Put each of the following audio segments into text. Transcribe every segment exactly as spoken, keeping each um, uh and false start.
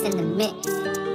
in the mix.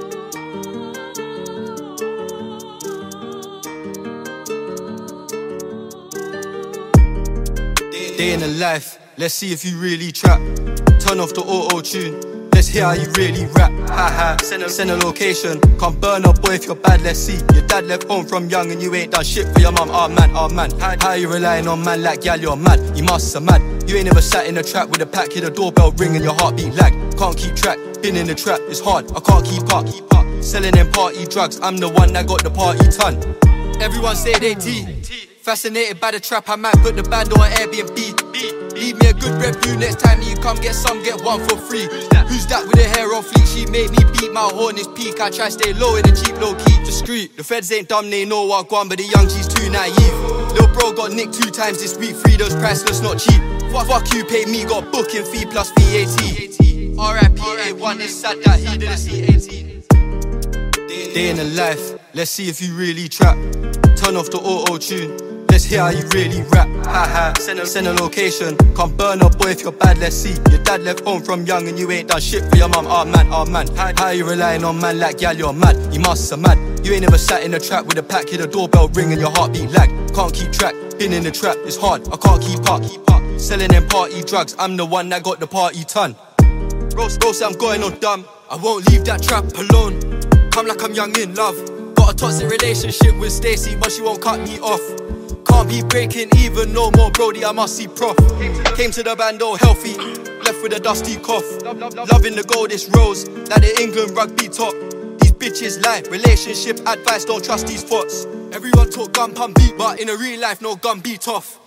Day in the life, let's see if you really trap. Turn off the auto-tune, let's hear how you really rap. Ha ha, send a, send a location. Can't burn up, boy, if you're bad, let's see. Your dad left home from young and you ain't done shit for your mum. Ah man, ah man, how you relying on man like gal, you're mad. You must have mad. You ain't never sat in a trap with a pack, hear the doorbell ring and your heartbeat lag. Can't keep track, been in the trap, it's hard, I can't keep up. Selling them party drugs, I'm the one that got the party ton. Everyone say they T. Fascinated by the trap, I might put the band on Airbnb. Leave me a good review next time you come get some, get one for free. Who's that with the hair on fleek? She made me beat my horn, it's peak. I try stay low in the Jeep, low key. Discreet, the feds ain't dumb, they know what gone, but the young G's too naive. Lil bro got nicked two times this week, free those priceless, not cheap. Fuck, fuck you, pay me, got booking fee plus V A T. R I P A one, it's sad that he didn't see eighteen. Day in the life, let's see if you really trap. Turn off the auto-tune, let's hear how you really rap. Ha ha, send a, send a location. Can't burn up, boy, if you're bad, let's see. Your dad left home from young and you ain't done shit for your mum. Ah man, ah man, how you relying on man like gal, you're mad. You must have mad. You ain't never sat in a trap with a pack, hear the doorbell ring and your heartbeat lag. Can't keep track, been in the trap, it's hard, I can't keep up. Selling them party drugs, I'm the one that got the party ton. Bro, bro say I'm going on dumb, I won't leave that trap alone. Come like I'm young in love. Got a toxic relationship with Stacey, but she won't cut me off. Can't be breaking even no more, Brody, I must see prof. Came to the band all healthy, left with a dusty cough. Loving the gold, it's rose, like the England rugby top. These bitches lie, relationship advice, don't trust these thoughts. Everyone talk gun pump beat, but in a real life, no gun beat off.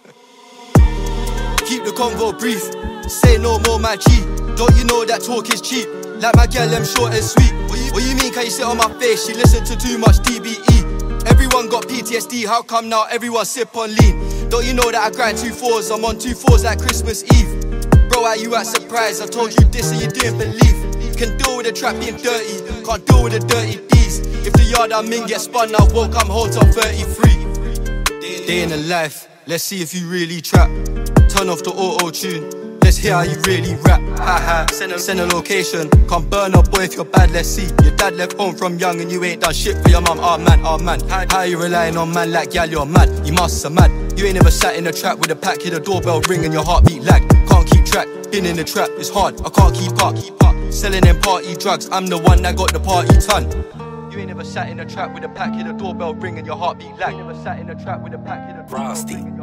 Keep the convo brief, say no more my G. Don't you know that talk is cheap? Like my girl, I'm short and sweet. What you, what you mean, can you sit on my face? She listen to too much D B E. Everyone got P T S D, how come now everyone sip on lean? Don't you know that I grind two fours, I'm on two fours like Christmas Eve. Bro, how you at surprise? I told you this and you didn't believe. Can deal with the trap being dirty, can't deal with the dirty D's. If the yard I'm in gets spun, I won't come home till thirty-three. Day in the life, let's see if you really trap. Turn off the auto-tune, let's hear how you really rap. Ha ha, send a, send a location. Can't burn up, boy, if you're bad, let's see. Your dad left home from young and you ain't done shit for your mum. Ah man, ah man, how you relying on man like gal, you're mad. You must have mad. You ain't never sat in a trap with a pack, hear the doorbell ring and your heartbeat lag. Can't keep track, been in the trap, it's hard, I can't keep up. Selling them party drugs, I'm the one that got the party ton. You ain't never sat in a trap with a pack, hear the doorbell ring and your heartbeat lag. You ain't never sat in a trap with a pack, hear the doorbell ring.